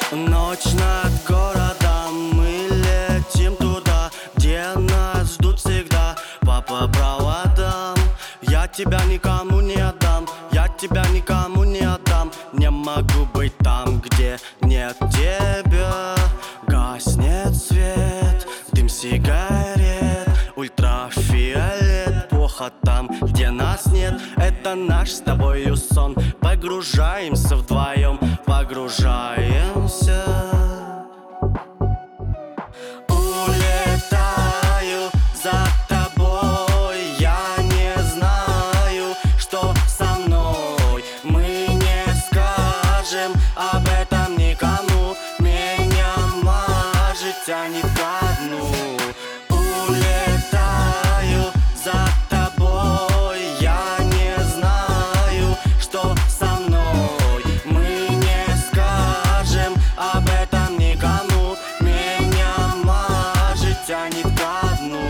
Ночь над городом, мы летим туда, где нас ждут всегда по проводам. Я тебя никому не отдам, я тебя никому не отдам. Не могу быть там, где нет тебя. Гаснет свет, дым сигарет, ультрафиолет. Плохо там, где нас нет, это наш с тобою сон. Погружаемся вдвоем, погружаемся. Улетаю за тобой, я не знаю, что со мной. Мы не скажем об этом никому, меня мажет, тянет ко дну. Улетаю за тобой, я не знаю, что со мной. Мы не скажем об этом никому, меня мажет, тянет ко дну.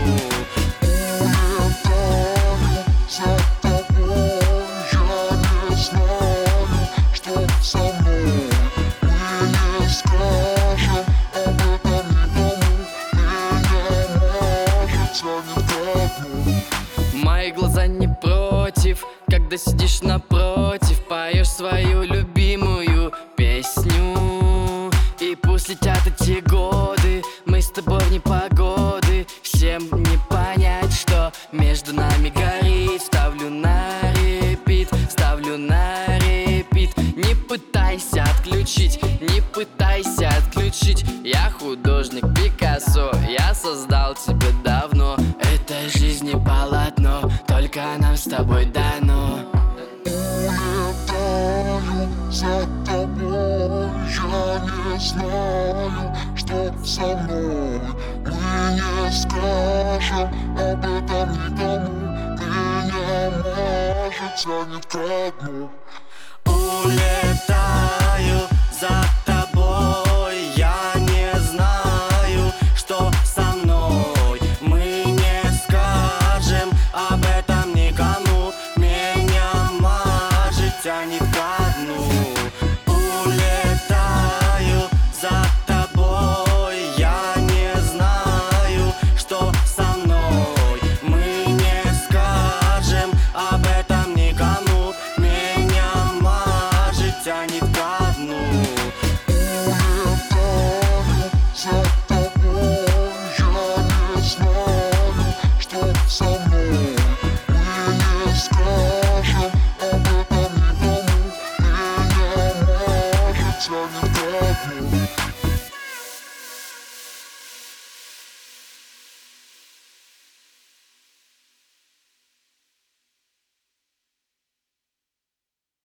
Улетаю за тобой, я не знаю, что со мной. Мы не скажем об этом никому, меня мажет, тянет ко дну. Мои глаза не против, когда сидишь напротив, поешь свою любимую песню. И пусть летят эти годы, мы с тобой в непогоды. Всем не понять, что между нами горит. Ставлю на репит, ставлю на репит. Не пытайся отключить, не пытайся отключить. Я художник Пикассо, я создал тебя давно. Этой жизни полотно, только нам с тобой дано. Улетаю за тобой, я не знаю, что со мной. Мы не скажем об этом никому, меня мажет, тянет ко дну. Улетаю за тобой, я не знаю, что со мной. Мы не скажем об этом никому, меня мажет, тянет ко дну. Улетаю за тобой, я не знаю, что со мной. Мы не скажем об этом никому, меня мажет, тянет ко дну. Улетаю за тобой, я не знаю, что со мной. Мы не скажем об этом никому, меня мажет, тянет